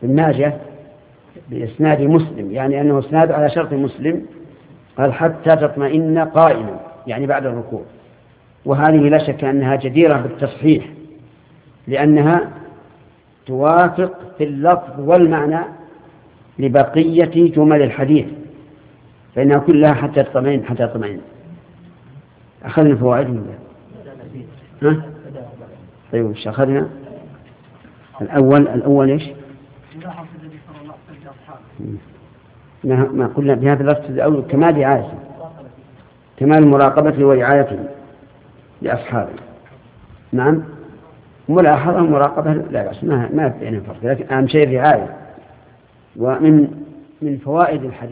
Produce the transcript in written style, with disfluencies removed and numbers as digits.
ابن ماجه بإسناد مسلم، يعني أنه إسناد على شرط مسلم، قال حتى تطمئن قائما، يعني بعد الركوع. وهذه لا شك أنها جديرة بالتصحيح، لأنها توافق في اللفظ والمعنى لبقية جمل الحديث، فإنها كلها حتى تطمئن حتى تطمئن. أخذنا فوائد من ذلك. ها؟ طيب وش أخذنا؟ الأول إيش؟ ما قلنا بهذا اللفظ الأول كمال رعايته، كمال مراقبته ورعايته لأصحابه. نعم، ملاحظة مراقبة لا بأس، ما بين فرق، لكن أهم شيء الرعاية. ومن فوائد الحديث